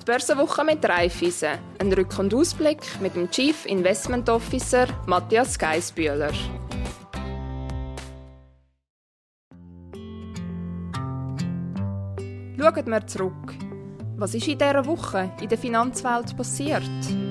Die Börsenwoche mit Raiffeisen. Ein Rück- und Ausblick mit dem Chief Investment Officer Matthias Geissbühler. Schauen wir zurück. Was ist in dieser Woche in der Finanzwelt passiert?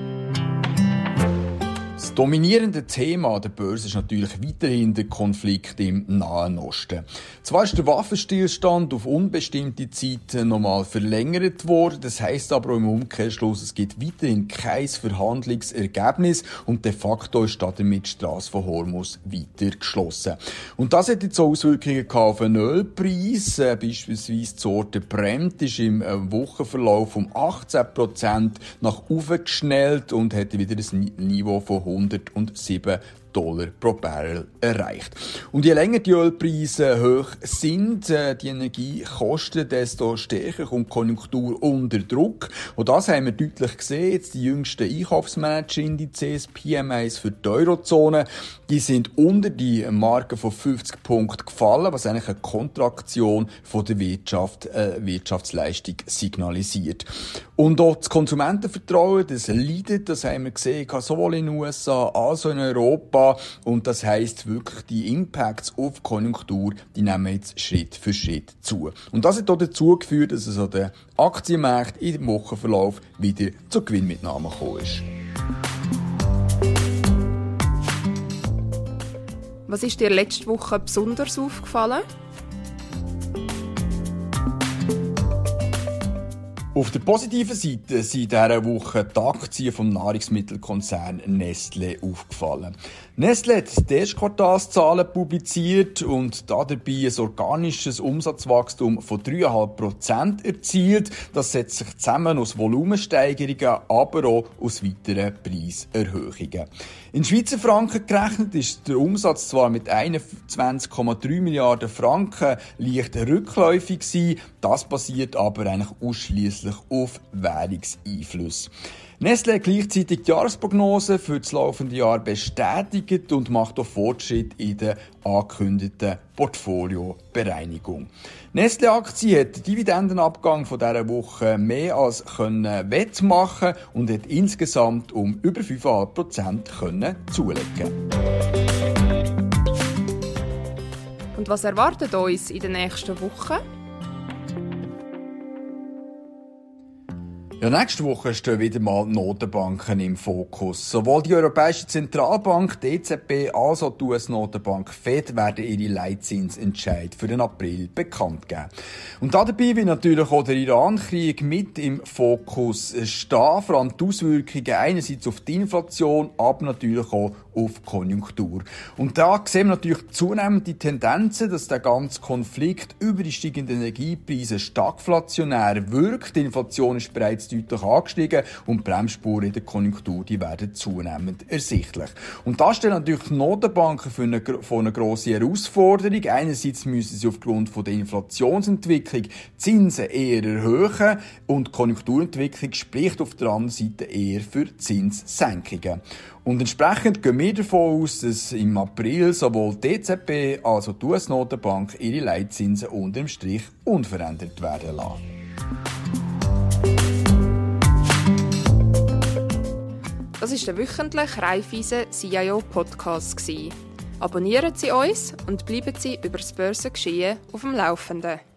Das dominierende Thema der Börse ist natürlich weiterhin der Konflikt im Nahen Osten. Zwar ist der Waffenstillstand auf unbestimmte Zeit nochmal verlängert worden, das heisst aber auch im Umkehrschluss, es gibt weiterhin kein Verhandlungsergebnis und de facto ist damit die Strasse von Hormuz weiter geschlossen. Und das hat jetzt auch Auswirkungen auf den Ölpreis. Beispielsweise die Sorte Brent ist im Wochenverlauf um 18% nach oben geschnellt und hat wieder ein Niveau von $107 pro Barrel erreicht. Und je länger die Ölpreise hoch sind, die Energiekosten, desto stärker kommt die Konjunktur unter Druck. Und das haben wir deutlich gesehen. Jetzt die jüngsten Einkaufsmanager-Indizes, PMIs für die Eurozone, die sind unter die Marke von 50 Punkten gefallen, was eigentlich eine Kontraktion von der Wirtschaftsleistung signalisiert. Und auch das Konsumentenvertrauen, das leidet, das haben wir gesehen, sowohl in den USA als auch in Europa. Und das heisst wirklich, die Impacts auf die Konjunktur, die nehmen jetzt Schritt für Schritt zu. Und das hat auch dazu geführt, dass es an den Aktienmärkten im Wochenverlauf wieder zur Gewinnmitnahme gekommen ist. Was ist dir letzte Woche besonders aufgefallen? Auf der positiven Seite sind in dieser Woche die Aktien vom Nahrungsmittelkonzern Nestlé aufgefallen. Nestlé hat die Erstquartalszahlen publiziert und dabei ein organisches Umsatzwachstum von 3,5% erzielt. Das setzt sich zusammen aus Volumensteigerungen, aber auch aus weiteren Preiserhöhungen. In Schweizer Franken gerechnet ist der Umsatz zwar mit 21,3 Milliarden Franken leicht rückläufig gewesen, das basiert aber eigentlich ausschliesslich auf Währungseinflüsse. Nestlé hat gleichzeitig die Jahresprognose für das laufende Jahr bestätigt und macht auch Fortschritt in der angekündigten Portfoliobereinigung. Nestlé-Aktie hat den Dividendenabgang von dieser Woche mehr als wettmachen und hat insgesamt um über 5,5% zulegen. Und was erwartet uns in den nächsten Wochen? Ja, nächste Woche stehen wieder mal Notenbanken im Fokus. Sowohl die Europäische Zentralbank, die EZB, als auch die US-Notenbank FED werden ihre Leitzinsentscheid für den April bekannt geben. Und dabei wird natürlich auch der Iran-Krieg mit im Fokus stehen, vor allem die Auswirkungen einerseits auf die Inflation, aber natürlich auch auf die Konjunktur. Und da sehen wir natürlich zunehmend die Tendenzen, dass der ganze Konflikt über die steigenden Energiepreise stagflationär wirkt. Die Inflation ist bereits deutlich angestiegen und die Bremsspuren in der Konjunktur, die werden zunehmend ersichtlich. Und das stellt natürlich die Notenbanken vor eine grosse Herausforderung. Einerseits müssen sie aufgrund von der Inflationsentwicklung Zinsen eher erhöhen und die Konjunkturentwicklung spricht auf der anderen Seite eher für Zinssenkungen. Und entsprechend gehen wir davon aus, dass im April sowohl die EZB als auch die US-Notenbank ihre Leitzinsen unterm Strich unverändert werden lassen. Das war der wöchentliche Raiffeisen CIO-Podcast. Abonnieren Sie uns und bleiben Sie über das Börsengeschehen auf dem Laufenden.